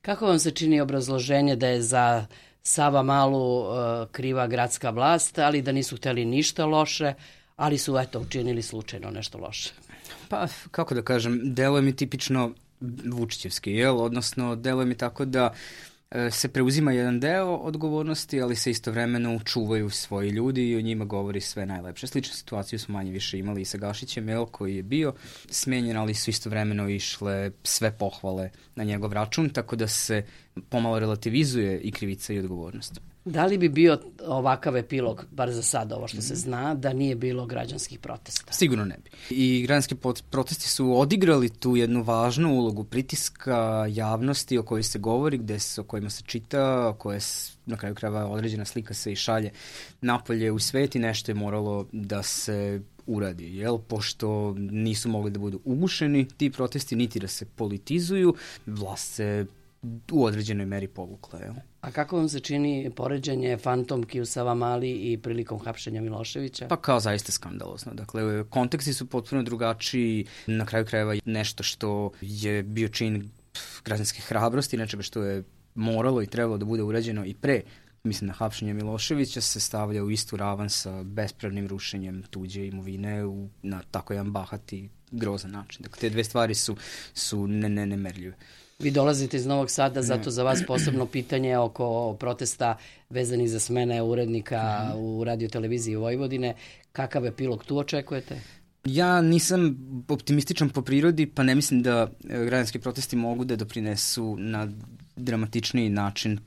Kako vam se čini obrazloženje da je za Savamalu kriva gradska vlast, ali da nisu hteli ništa loše, ali su učinili slučajno nešto loše? Pa, kako da kažem, deluje mi tipično vučićevski, odnosno deluje mi tako da se preuzima jedan deo odgovornosti, ali se istovremeno čuvaju svoji ljudi i o njima govori sve najlepše. Sličnu situaciju smo manje više imali i sa Gašićem, koji je bio smenjen, ali su istovremeno išle sve pohvale na njegov račun, tako da se pomalo relativizuje i krivica i odgovornost. Da li bi bio ovakav epilog, bar za sad ovo što se zna, da nije bilo građanskih protesta? Sigurno ne bi. I građanski protesti su odigrali tu jednu važnu ulogu pritiska javnosti o kojoj se govori, o kojima se čita, koje na kraju krajeva određena slika se i šalje napolje u svet i nešto je moralo da se uradi, pošto nisu mogli da budu ugušeni ti protesti, niti da se politizuju, vlast se u određenoj meri povukla. A kako vam se čini poređenje fantomki u Savamali i prilikom hapšenja Miloševića? Pa kao zaista skandalozno. Dakle, konteksti su potpuno drugačiji, na kraju krajeva nešto što je bio čin građanske hrabrosti, nečega što je moralo i trebalo da bude urađeno i pre, mislim na hapšenje Miloševića, se stavlja u istu ravan sa bespravnim rušenjem tuđe imovine na tako jedan bahati, grozan način. Dakle, te dve stvari su nemerljive. Vi dolazite iz Novog Sada, zato za vas posebno pitanje oko protesta vezanih za smene urednika u radioteleviziji Vojvodine. Kakav epilog tu očekujete? Ja nisam optimističan po prirodi, pa ne mislim da građanski protesti mogu da doprinesu na dramatičniji način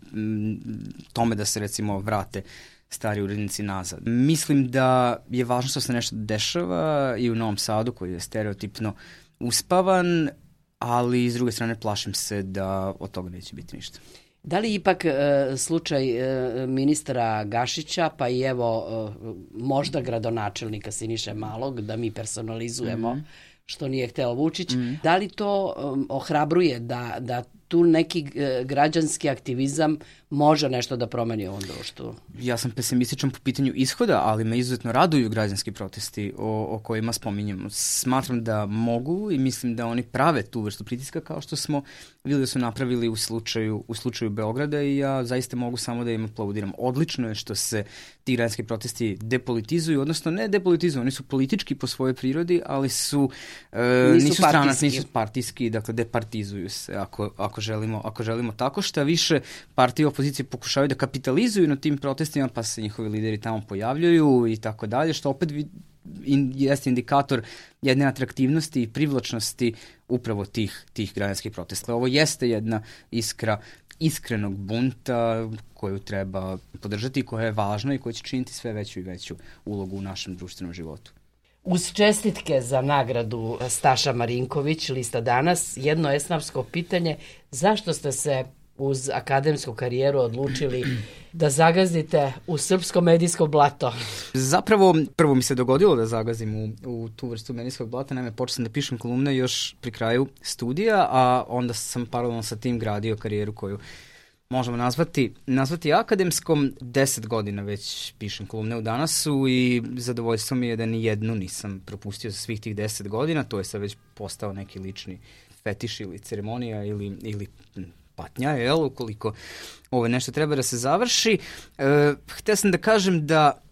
tome da se recimo vrate stari urednici nazad. Mislim da je važno što se nešto dešava i u Novom Sadu koji je stereotipno uspavan, ali s druge strane plašim se da od toga neće biti ništa. Da li ipak slučaj ministra Gašića, pa i možda gradonačelnika Siniše Malog, da mi personalizujemo što nije hteo Vučić, da li to ohrabruje da tu neki građanski aktivizam može nešto da promeni u ovom društvu? Ja sam pesimističan po pitanju ishoda, ali me izuzetno raduju građanski protesti o kojima spominjemo. Smatram da mogu i mislim da oni prave tu vrstu pritiska kao što smo vidjeli da su napravili u slučaju Beograda i ja zaista mogu samo da im aplaudiram. Odlično je što se ti građanski protesti depolitizuju, odnosno ne depolitizuju, oni su politički po svojoj prirodi, ali nisu stranački, nisu partijski, dakle departizuju se ako želimo tako. Šta više, partije opozicije pokušavaju da kapitalizuju na tim protestima, pa se njihovi lideri tamo pojavljuju i tako dalje, što opet jeste indikator jedne atraktivnosti i privlačnosti upravo tih građanskih protesta. Ovo jeste jedna iskra iskrenog bunta koju treba podržati i koja je važna i koja će činiti sve veću i veću ulogu u našem društvenom životu. Uz čestitke za nagradu Staša Marinković, lista Danas, jedno esnafsko pitanje, zašto ste se uz akademsku karijeru odlučili da zagazdite u srpsko medijsko blato? Zapravo, prvo mi se dogodilo da zagazim u tu vrstu medijskog blata, naime počeo sam da pišem kolumne još pri kraju studija, a onda sam paralelno sa tim gradio karijeru koju možemo nazvati akademskom. 10 godina već pišem kolumne u Danasu i zadovoljstvo mi je da ni jednu nisam propustio za svih tih 10 godina, to je sad već postao neki lični fetiš ili ceremonija ili patnja, ukoliko ovo nešto treba da se završi. Htio sam da kažem da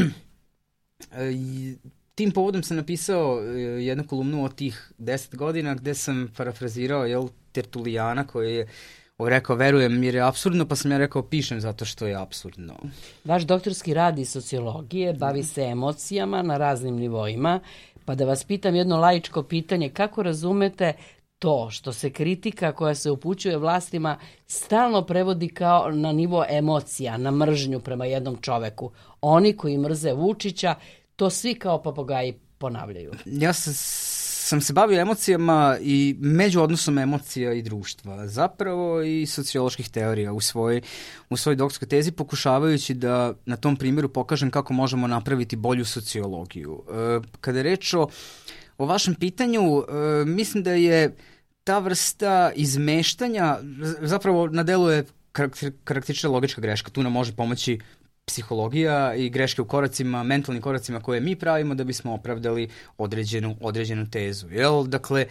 tim povodom sam napisao jednu kolumnu od tih 10 godina gde sam parafrazirao Tertulijana koji je rekao, verujem jer je apsurdno, pa sam ja rekao, pišem zato što je apsurdno. Vaš doktorski rad iz sociologije bavi se emocijama na raznim nivoima, pa da vas pitam jedno laičko pitanje, kako razumete to što se kritika koja se upućuje vlastima stalno prevodi kao na nivo emocija, na mržnju prema jednom čoveku? Oni koji mrze Vučića, to svi kao papagoji ponavljaju. Ja sam se bavio emocijama i među odnosom emocija i društva, zapravo i socioloških teorija u svojoj doktorskoj tezi, pokušavajući da na tom primjeru pokažem kako možemo napraviti bolju sociologiju. Kada je reč o vašem pitanju, mislim da je ta vrsta izmeštanja, zapravo na delu je karakteristična logička greška, tu nam može pomoći psihologija i greške u koracima, mentalnim koracima koje mi pravimo da bismo opravdali određenu tezu. Dakle,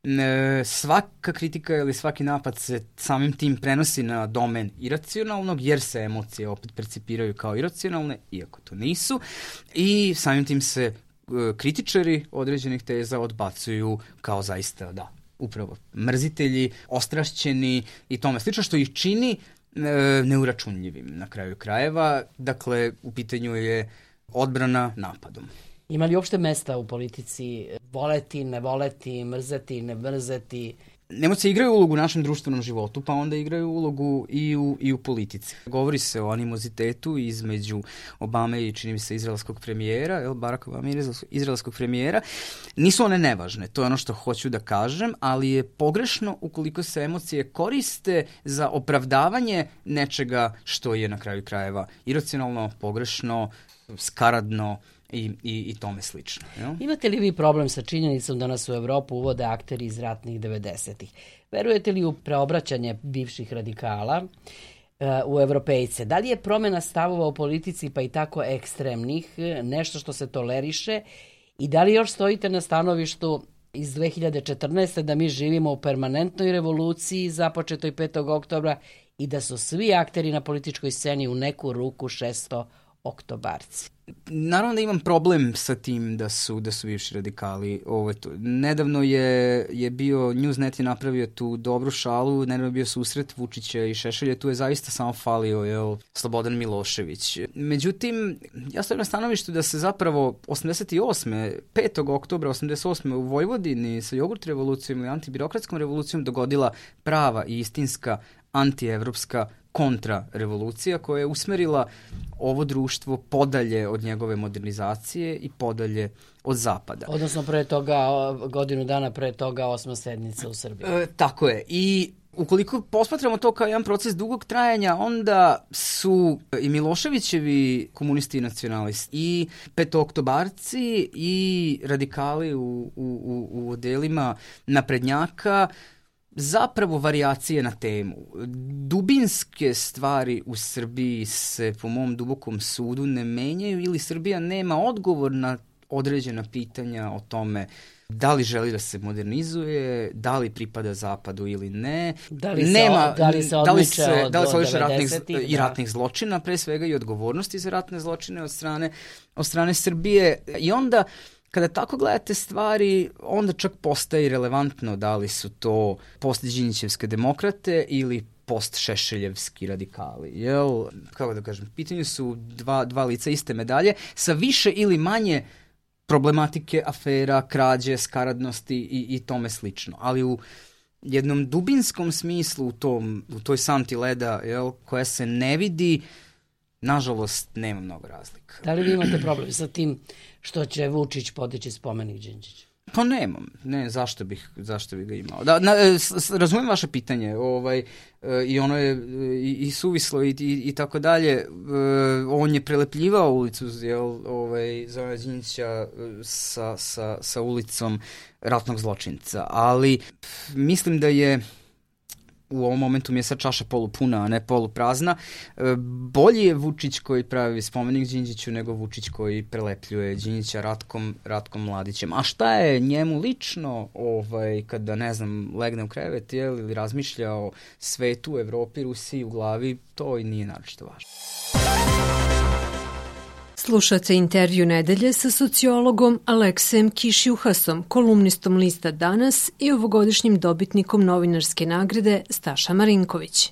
svaka kritika ili svaki napad se samim tim prenosi na domen iracionalnog, jer se emocije opet percipiraju kao iracionalne, iako to nisu, i samim tim se kritičari određenih teza odbacuju kao zaista, da, upravo mrzitelji, ostrašćeni i tome slično, što ih čini neuračunljivim na kraju krajeva. Dakle, u pitanju je odbrana napadom. Ima li uopšte mesta u politici voleti, ne voleti, mrzeti, ne mrzeti? Emocije igraju ulogu u našem društvenom životu, pa onda igraju ulogu i u politici. Govori se o animozitetu između Obame i, čini mi se, izraelskog premijera, Barack Obama i izraelskog premijera. Nisu one nevažne, to je ono što hoću da kažem, ali je pogrešno ukoliko se emocije koriste za opravdavanje nečega što je na kraju krajeva iracionalno, pogrešno, skaradno i tome slično. Jo? Imate li vi problem sa činjenicom da nas u Evropu uvode akteri iz ratnih 90-ih? Verujete li u preobraćanje bivših radikala u evropejce? Da li je promjena stavova u politici, pa i tako ekstremnih, nešto što se toleriše? I da li još stojite na stanovištu iz 2014. da mi živimo u permanentnoj revoluciji započetoj 5. oktobra i da su svi akteri na političkoj sceni u neku ruku 600 oktobarci? Naravno da imam problem sa tim da su bivši radikali. Nedavno je bio, Newsnet je napravio tu dobru šalu, nedavno je bio susret Vučića i Šešelja, tu je zaista samo falio Slobodan Milošević. Međutim, ja stojim na stanovištu da se zapravo 88. 5. oktobra 88. u Vojvodini sa jogurt revolucijom i antibirokratskom revolucijom dogodila prava i istinska antievropska kontrarevolucija koja je usmerila ovo društvo podalje od njegove modernizacije i podalje od zapada. Odnosno pre toga, godinu dana pre toga, 8. sednica u Srbiji. Tako je. I ukoliko posmatramo to kao jedan proces dugog trajanja, onda su i Miloševićevi komunisti i nacionalisti, i petooktobarci, i radikali u odelima naprednjaka zapravo varijacije na temu. Dubinske stvari u Srbiji se, po mom dubokom sudu, ne menjaju ili Srbija nema odgovor na određena pitanja o tome da li želi da se modernizuje, da li pripada zapadu ili ne. Da li se odmiče od 90-ih i ratnih zločina, pre svega i odgovornosti za ratne zločine od strane Srbije. I onda kada tako gledate stvari, onda čak postaje relevantno da li su to post-Đinđićevske demokrate ili post-Šešeljevski radikali. Jel, kako da kažem, pitanje su dva lica iste medalje sa više ili manje problematike, afera, krađe, skaradnosti i tome slično. Ali u jednom dubinskom smislu, u toj santi leda, koja se ne vidi, nažalost, nema mnogo razlika. Da li vi imate problem sa tim što će Vučić podići spomenik Đinđiću? Pa nemam. Ne, zašto bih ga imao? Razumijem vaše pitanje. I ono je i suvislo i tako dalje. On je prelepljivao ulicu Zorana Đinđića sa ulicom ratnog zločinca. Ali mislim da je u ovom momentu mi je sad čaša polupuna, a ne poluprazna. Bolji je Vučić koji pravi spomenik Đinđiću nego Vučić koji prelepljuje Đinđića Ratkom Mladićem. A šta je njemu lično kada, ne znam, legne u krevet ili razmišlja o svetu, Evropi, Rusiji u glavi, to i nije naročito važno. Slušate intervju nedelje sa sociologom Aleksejem Kišjuhasom, kolumnistom lista Danas i ovogodišnjim dobitnikom novinarske nagrade Staša Marinković.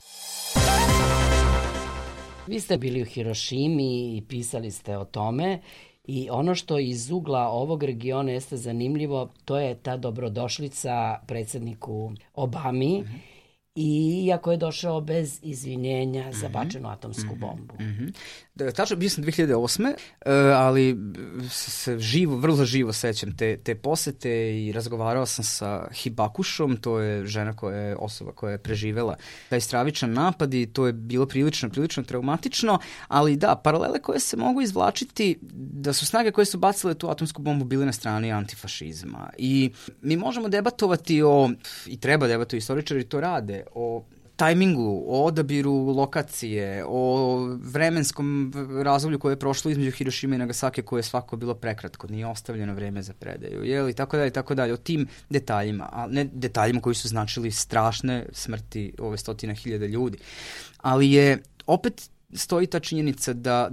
Vi ste bili u Hirošimi i pisali ste o tome i ono što iz ugla ovog regiona jeste zanimljivo, to je ta dobrodošlica predsjedniku Obami, i iako je došao bez izvinjenja za bačenu atomsku bombu. Tačno, bio sam 2008. Ali se vrlo živo sećam te posete i razgovarao sam sa Hibakušom, to je osoba koja je preživela taj stravičan napad i to je bilo prilično traumatično, ali da, paralele koje se mogu izvlačiti da su snage koje su bacile tu atomsku bombu bile na strani antifašizma. I mi možemo debatovati i treba debatovati, istoričari to rade, o tajmingu, o odabiru lokacije, o vremenskom razdoblju koje je prošlo između Hirošime i Nagasake, koje je svako bilo prekratko, nije ostavljeno vreme za predaju, i tako dalje, o tim detaljima, a ne detaljima koji su značili strašne smrti ove 100.000 ljudi. Ali je opet stoji ta činjenica da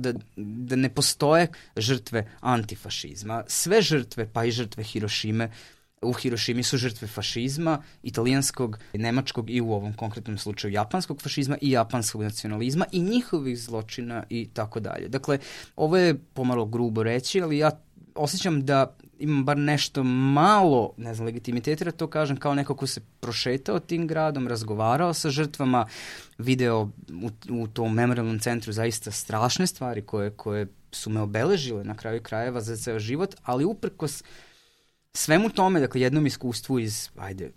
ne postoje žrtve antifašizma. Sve žrtve, pa i žrtve Hirošime, u Hirošimi su žrtve fašizma, italijanskog, nemačkog i u ovom konkretnom slučaju japanskog fašizma i japanskog nacionalizma i njihovih zločina i tako dalje. Dakle, ovo je pomalo grubo reći, ali ja osjećam da imam bar nešto malo, ne znam, legitimiteta, da to kažem, kao neko ko se prošetao tim gradom, razgovarao sa žrtvama, video u tom memorialnom centru zaista strašne stvari koje su me obeležile na kraju krajeva za ceo život, ali uprkos svemu tome, dakle, jednom iskustvu iz,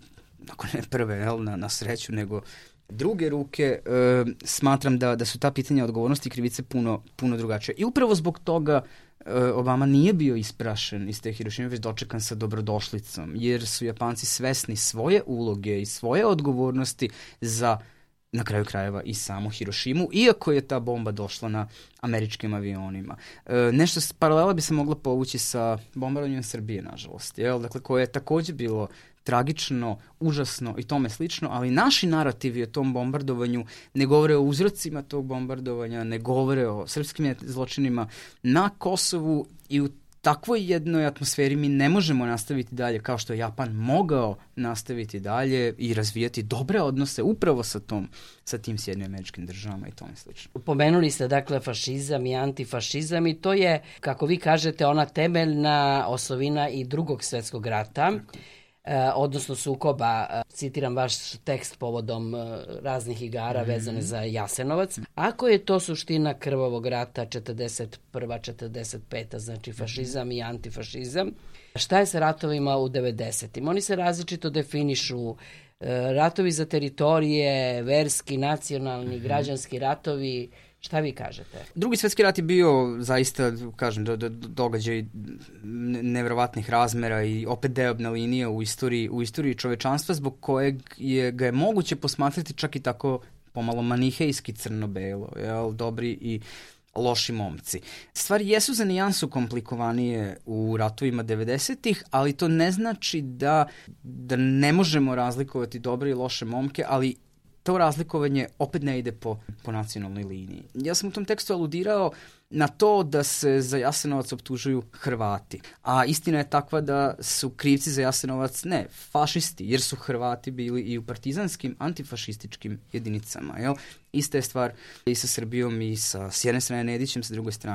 ako ne prve, na sreću, nego druge ruke, smatram da su ta pitanja odgovornosti i krivice puno drugačije. I upravo zbog toga Obama nije bio isprašen iz te Hirošime, već dočekan sa dobrodošlicom, jer su Japanci svesni svoje uloge i svoje odgovornosti za, na kraju krajeva, i samu Hirošimu, iako je ta bomba došla na američkim avionima. Nešto paralela bi se mogla povući sa bombardovanjem Srbije, nažalost, dakle, koje je takođe bilo tragično, užasno i tome slično, ali naši narativi o tom bombardovanju ne govore o uzrocima tog bombardovanja, ne govore o srpskim zločinima na Kosovu, i u takvoj jednoj atmosferi mi ne možemo nastaviti dalje kao što je Japan mogao nastaviti dalje i razvijati dobre odnose upravo sa tim Sjedinjenim Američkim Državama i tome slično. Pomenuli ste, dakle, fašizam i antifašizam, i to je, kako vi kažete, ona temeljna osovina i Drugog svjetskog rata. Odnosno sukoba, citiram vaš tekst povodom raznih igara vezane za Jasenovac. Ako je to suština krvavog rata 41. 45. znači fašizam i antifašizam, šta je sa ratovima u 90. Oni se različito definišu, ratovi za teritorije, verski, nacionalni, građanski ratovi. Šta vi kažete? Drugi svjetski rat je bio zaista, kažem, događaj neverovatnih razmera i opet deobna linija u istoriji čovečanstva, zbog kojeg ga je moguće posmatrati čak i tako pomalo manihejski crno-belo, dobri i loši momci. Stvari jesu za nijansu komplikovanije u ratovima 90-ih, ali to ne znači da ne možemo razlikovati dobre i loše momke, ali to razlikovanje opet ne ide po nacionalnoj liniji. Ja sam u tom tekstu aludirao na to da se za Jasenovac optužuju Hrvati, a istina je takva da su krivci za Jasenovac ne fašisti, jer su Hrvati bili i u partizanskim antifašističkim jedinicama. Ista je stvar i sa Srbijom i s jedne strane Nedićem,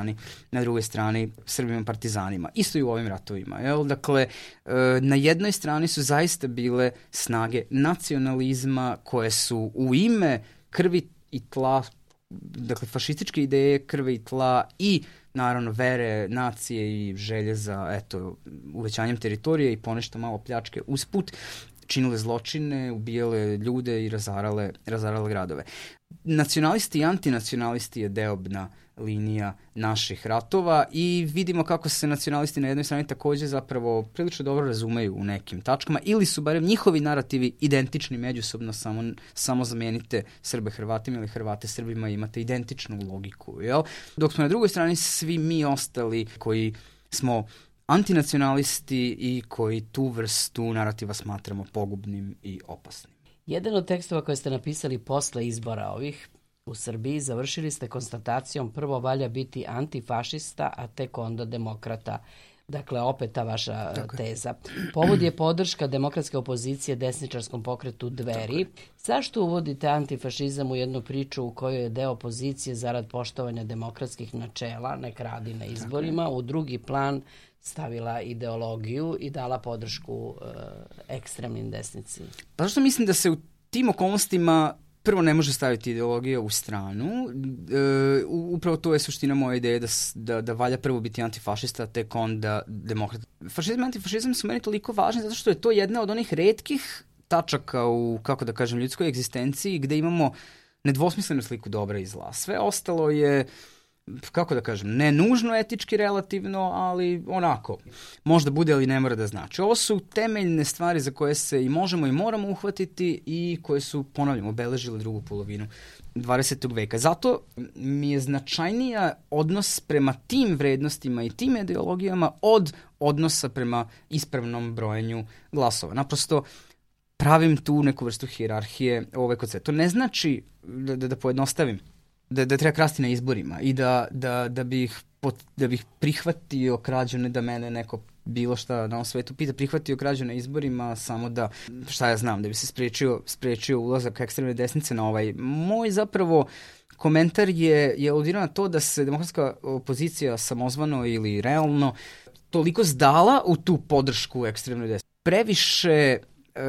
na drugoj strani Srbima partizanima. Isto i u ovim ratovima. Dakle, na jednoj strani su zaista bile snage nacionalizma koje su u ime krvi i tla, dakle, fašističke ideje, krve i tla i naravno vere, nacije i želje za uvećanjem teritorije i ponešto malo pljačke usput, činile zločine, ubijale ljude i razarale gradove. Nacionalisti i antinacionalisti je deobna linija naših ratova i vidimo kako se nacionalisti na jednoj strani takođe zapravo prilično dobro razumeju u nekim tačkama, ili su barem njihovi narativi identični međusobno, samo zamenite Srbe Hrvatima ili Hrvate Srbima i imate identičnu logiku. Dok smo na drugoj strani svi mi ostali koji smo antinacionalisti i koji tu vrstu narativa smatramo pogubnim i opasnim. Jedan od tekstova koje ste napisali posle izbora ovih u Srbiji završili ste konstatacijom: prvo valja biti antifašista, a tek onda demokrata. Dakle, opet ta vaša teza. Povod je podrška demokratske opozicije desničarskom pokretu Dveri. Zašto uvodite antifašizam u jednu priču u kojoj je deo opozicije zarad poštovanja demokratskih načela, nek radi na izborima, u drugi plan stavila ideologiju i dala podršku ekstremnim desnici? Pa zašto mislim da se u tim okolnostima prvo ne može staviti ideologija u stranu. Upravo to je suština moje ideje da valja prvo biti antifašista, tek onda demokrat. Fašizam i antifašizam su meni toliko važni zato što je to jedna od onih retkih tačaka u, kako da kažem, ljudskoj egzistenciji gde imamo nedvosmislenu sliku dobra i zla. Sve ostalo je kako da kažem, ne nužno etički relativno, ali onako, možda bude, ali ne mora da znači. Ovo su temeljne stvari za koje se i možemo i moramo uhvatiti i koje su, ponavljam, obeležile drugu polovinu 20. veka. Zato mi je značajnija odnos prema tim vrednostima i tim ideologijama od odnosa prema ispravnom brojenju glasova. Naprosto, pravim tu neku vrstu hijerarhije kod sve. To ne znači, da pojednostavim, da treba krasti na izborima i da bih prihvatio krađu, ne da mene neko bilo šta na ovom svetu pita, prihvatio krađu na izborima samo da, šta ja znam, da bi se sprečio ulazak ekstremne desnice na ovaj. Moj zapravo komentar je aludirao na to da se demokratska opozicija samozvano ili realno toliko zdala u tu podršku ekstremnoj desnici. Previše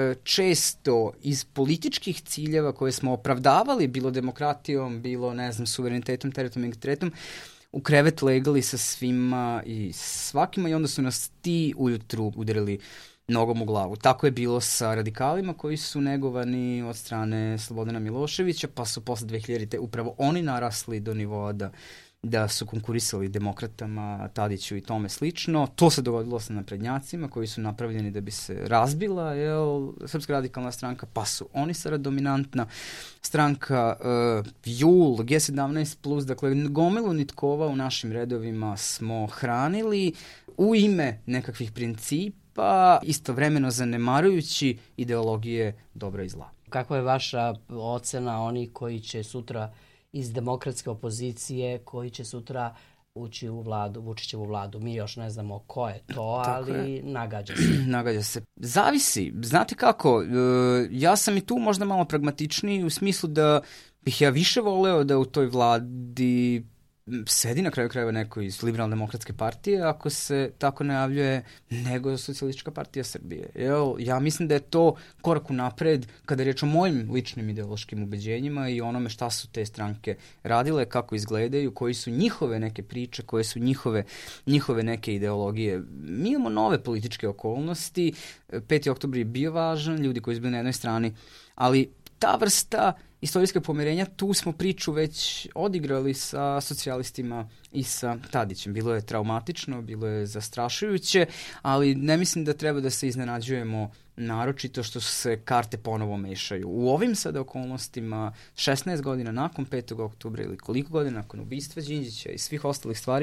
često iz političkih ciljeva koje smo opravdavali, bilo demokratijom, bilo, ne znam, suverenitetom, teritorijalnim integritetom, u krevet legali sa svima i svakima i onda su nas ti ujutru udarili nogom u glavu. Tako je bilo sa radikalima koji su negovani od strane Slobodana Miloševića, pa su posle 2000-te upravo oni narasli do nivoa da su konkurisali demokratama, Tadiću i tome slično. To se dogodilo sa naprednjacima koji su napravljeni da bi se razbila Srpska radikalna stranka, pa su oni sada dominantna stranka. JUL, G17+, dakle gomilu nitkova u našim redovima smo hranili u ime nekakvih principa, istovremeno zanemarujući ideologije dobra i zla. Kakva je vaša ocena onih koji će sutra iz demokratske opozicije, koji će sutra ući u vladu, Vučićevu vladu? Mi još ne znamo ko je to, ali nagađa se. Nagađa se. Zavisi. Znate kako, ja sam i tu možda malo pragmatičniji u smislu da bih ja više voleo da u toj vladi sedi na kraju krajeva neko iz Liberalne demokratske partije, ako se tako najavljuje, nego Socijalistička partija Srbije. Ja mislim da je to korak unapred kada je riječ o mojim ličnim ideološkim ubeđenjima i onome šta su te stranke radile, kako izgledaju, koji su njihove neke priče, koje su njihove neke ideologije. Mi imamo nove političke okolnosti, 5. oktobar je bio važan, ljudi koji su bili na jednoj strani, ali ta vrsta istorijskog pomirenja, tu smo priču već odigrali sa socijalistima i sa Tadićem. Bilo je traumatično, bilo je zastrašujuće, ali ne mislim da treba da se iznenađujemo naročito što se karte ponovo mešaju. U ovim sada okolnostima, 16 godina nakon 5. oktobra ili koliko godina nakon ubistva Đinđića i svih ostalih stvari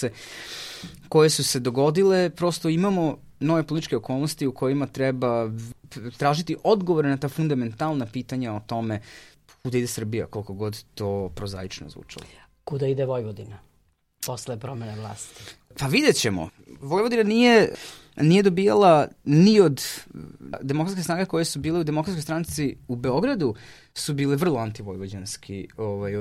koje su se dogodile, prosto imamo nove političke okolnosti u kojima treba tražiti odgovore na ta fundamentalna pitanja o tome kuda ide Srbija, koliko god to prozaično zvučalo. Kuda ide Vojvodina posle promene vlasti? Pa vidjet ćemo. Vojvodina nije dobijala ni od demokratske snage koje su bile u demokratskoj stranci u Beogradu, su bile vrlo antivojvođanski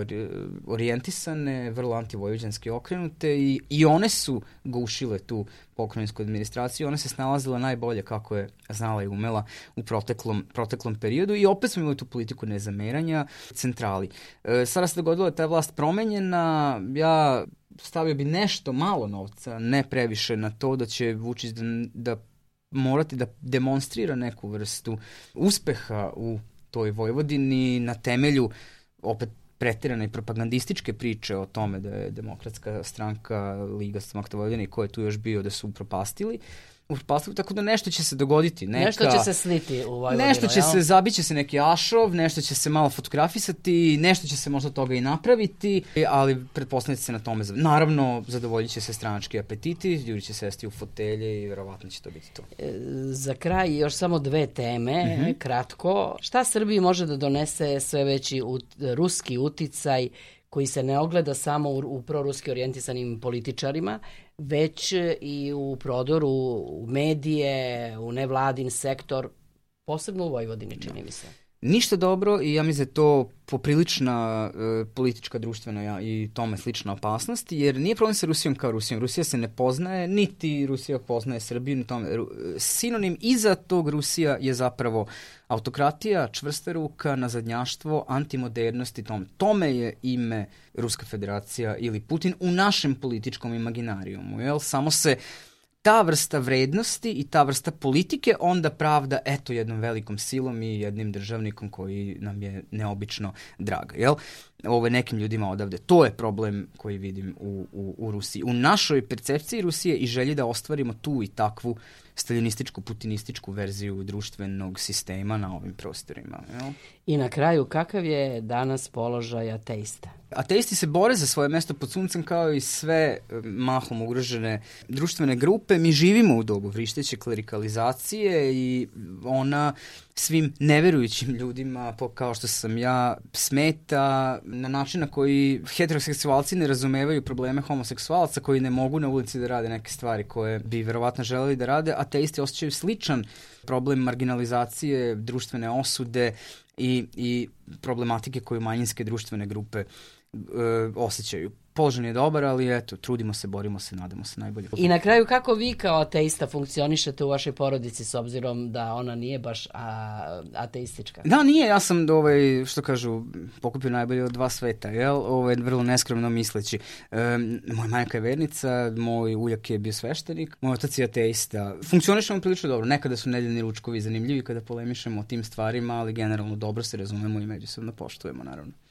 orijentisane, vrlo antivojvođanski okrenute i one su gušile tu pokrajinsku administraciju. Ona se snalazila najbolje kako je znala i umela u proteklom periodu i opet smo imali tu politiku nezameranja centrali. Sada se dogodilo da je ta vlast promenjena, ja stavio bi nešto malo novca, ne previše na to da će Vučić da morati da demonstrira neku vrstu uspeha u toj Vojvodini na temelju opet pretirane i propagandističke priče o tome da je demokratska stranka Liga Srpske Vojvodine i ko je tu još bio da su upropastili, tako da nešto će se dogoditi. Nešto će se sliti u Vojvodinu. Nešto će se, zabiće se neki ašov, nešto će se malo fotografisati, nešto će se možda toga i napraviti, ali pretpostavljate se na tome. Naravno, zadovoljit će se stranački apetiti, ljudi će sesti u fotelje i verovatno će to biti to. Za kraj još samo dve teme, kratko. Šta Srbiji može da donese sve veći ruski uticaj koji se ne ogleda samo u proruski orijentisanim političarima, već i u prodoru u medije, u nevladin sektor, posebno u Vojvodini, čini mi se. Ništa dobro i ja mislim da je to poprilična politička, društvena i tome slična opasnost, jer nije problem sa Rusijom kao Rusijom. Rusija se ne poznaje, niti Rusija poznaje Srbiju, ni tome. Sinonim iza tog Rusija je zapravo autokratija, čvrsta ruka, nazadnjaštvo, antimodernost i tome. Tome je ime Ruska federacija ili Putin u našem političkom imaginarijumu. Jel? Samo se ta vrsta vrednosti i ta vrsta politike onda pravda jednom velikom silom i jednim državnikom koji nam je neobično drag. Jel? nekim ljudima odavde. To je problem koji vidim u Rusiji. U našoj percepciji Rusije i želji da ostvarimo tu i takvu staljinističku, putinističku verziju društvenog sistema na ovim prostorima. Jel? I na kraju, kakav je danas položaj ateista? Ateisti se bore za svoje mesto pod suncem kao i sve mahom ugrožene društvene grupe. Mi živimo u dobu vrišteće klerikalizacije i ona svim neverujućim ljudima, kao što sam ja, smeta na način na koji heteroseksualci ne razumevaju probleme homoseksualaca, koji ne mogu na ulici da rade neke stvari koje bi verovatno želeli da rade. Ateisti osjećaju sličan problem marginalizacije, društvene osude i problematike koju manjinske društvene grupe osjećaju. Položaj je dobar, ali eto, trudimo se, borimo se, nadamo se najbolje. I na kraju, kako vi kao ateista funkcionišete u vašoj porodici s obzirom da ona nije baš ateistička? Da, nije, ja sam, što kažu, pokupio najbolje od dva sveta, jel? Vrlo neskromno misleći. Moja majka je vernica, moj ujak je bio sveštenik, moj otac je ateista. Funkcionišemo prilično dobro. Nekada su nedeljni ručkovi zanimljivi kada polemišemo o tim stvarima, ali generalno dobro se razumemo i međusobno poštujemo, naravno.